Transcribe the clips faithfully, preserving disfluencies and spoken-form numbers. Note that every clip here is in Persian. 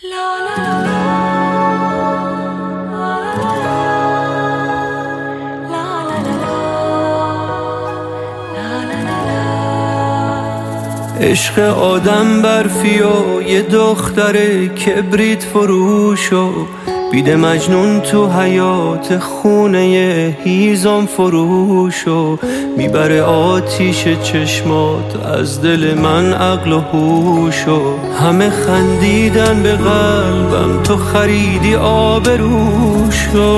عشق آدم برفی و یه دختر کبریت فروش و بیده مجنون تو حیات خونه هیزم فروش و میبره آتیش چشمات از دل من عقل و هوش و همه خندیدن به قلبم تو خریدی آبروش و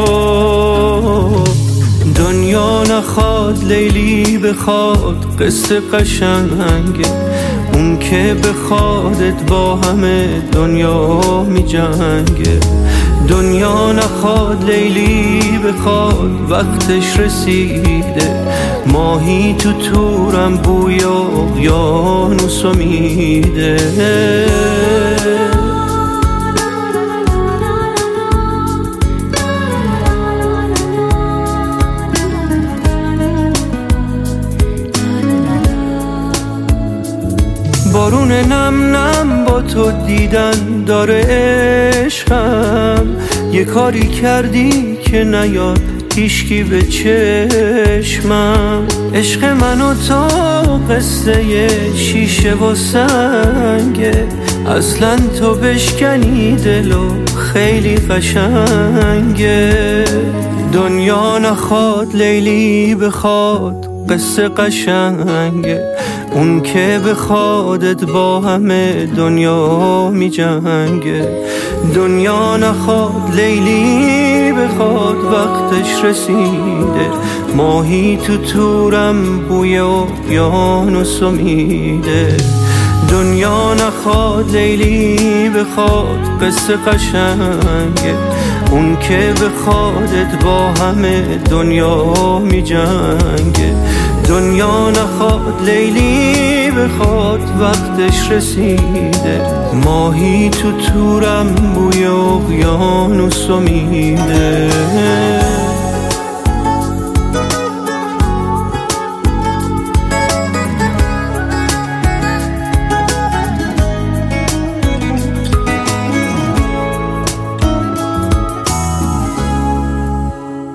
دنیا نخواد لیلی بخواد قصه قشنگه، اون که بخوادت با همه دنیا می جنگه. دنیا نخواد لیلی بخواد وقتش رسیده، ماهی تو تورم بوی اقیانوس رو میده. بارون نم نم با تو دیدن داره عشقم، یه کاری کردی که نیاد هیشکی به چشمم. عشق من و تو قصه شیشه و سنگه، اصلا تو بشکنی دلو خیلی قشنگه. دنیا نخواد لیلی بخواد قصه قشنگه، اون که بخوادت با همه دنیا می جنگه. دنیا نخواد لیلی بخواد وقتش رسیده، ماهی تو تورم بوی اقیانوس رو میده. دنیا نخواد لیلی بخواد قصه قشنگه، اون که بخوادت با همه دنیا می جنگه. دنیا نخواد لیلی بخواد وقتش رسیده، ماهی تو تورم بوی اقیانوس رو میده.